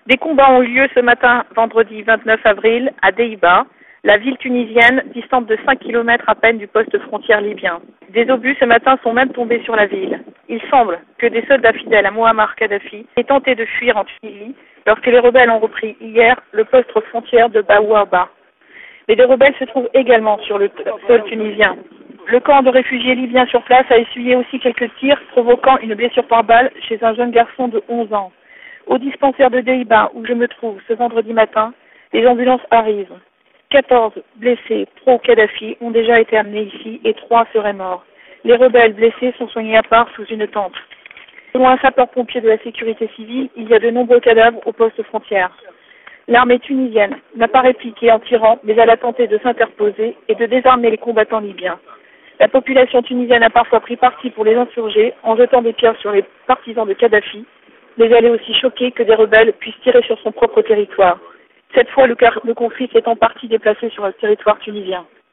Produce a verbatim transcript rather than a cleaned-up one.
Des combats ont eu lieu ce matin, vendredi vingt-neuf avril, à Deiba, la ville tunisienne distante de cinq kilomètres à peine du poste frontière libyen. Des obus ce matin sont même tombés sur la ville. Il semble que des soldats fidèles à Mouammar Kadhafi aient tenté de fuir en Tunisie lorsque les rebelles ont repris hier le poste frontière de Bouaba. Mais des rebelles se trouvent également sur le sol tunisien. Le camp de réfugiés libyens sur place a essuyé aussi quelques tirs, provoquant une blessure par balle chez un jeune garçon de onze ans. Au dispensaire de Deiba, où je me trouve ce vendredi matin, les ambulances arrivent. quatorze blessés pro-Kadhafi ont déjà été amenés ici et trois seraient morts. Les rebelles blessés sont soignés à part sous une tente. Selon un sapeur-pompier de la sécurité civile, il y a de nombreux cadavres au poste frontière. L'armée tunisienne n'a pas répliqué en tirant, mais elle a tenté de s'interposer et de désarmer les combattants libyens. La population tunisienne a parfois pris parti pour les insurgés en jetant des pierres sur les partisans de Kadhafi, mais elle est aussi choquée que des rebelles puissent tirer sur son propre territoire. Cette fois, le, le conflit s'est en partie déplacé sur le territoire tunisien.